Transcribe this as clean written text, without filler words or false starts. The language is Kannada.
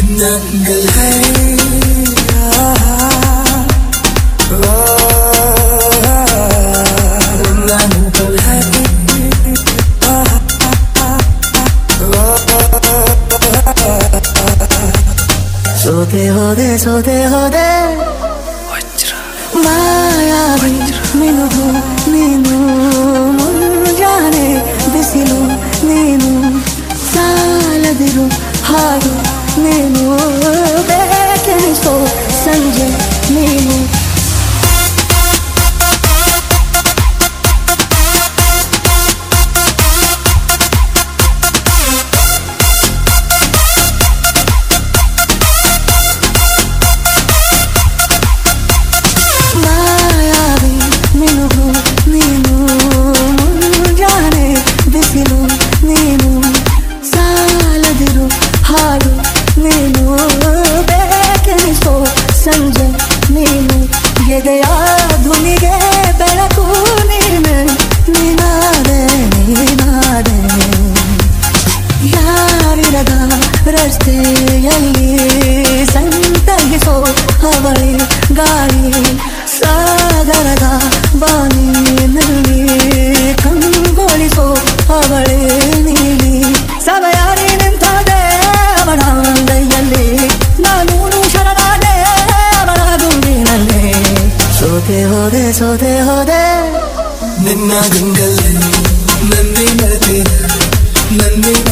नंगल है सोते होदे ಮಾಯಾವಿ ಮಿನುಗು ನೀನು ಮುಂಜಾನೆ ಬಿಸಿಲು ನೀನು ಸಾಲದಿರು ಹಾಡು ನೀನು ಬೇಕೆನಿಸೋ ಸಂಜೆ ನೀನು ಸಂಜೆ ನೀನು ಎದೆಯ ಧ್ವನಿಗೆ ಬೆಳಕು ನೀನೆ ನೀನಾದೆ ನೀನಾದೆ ಯಾರಿರದ ರಸ್ತೆಯಲ್ಲಿ ಸಂತಗಿಸೋ ಅವಳಿ ಗಾಳಿ ಸಾಗರದ ಬಾನಿನಲ್ಲಿ ಕಂಗೊಳಿಸೋ ಅವಳಿ ನೀಲಿ ಸಮಯ ನಿಂತದೆ ಅವಳ ದೈಯಲ್ಲಿ ನಾನು ಸೋತೆ ಹೋದೆ ನಿನ್ನ ಗಂಗಲ್ಲಿ ನನ್ನೇ ಮರೆತೇನೆ ನನ್ನೇ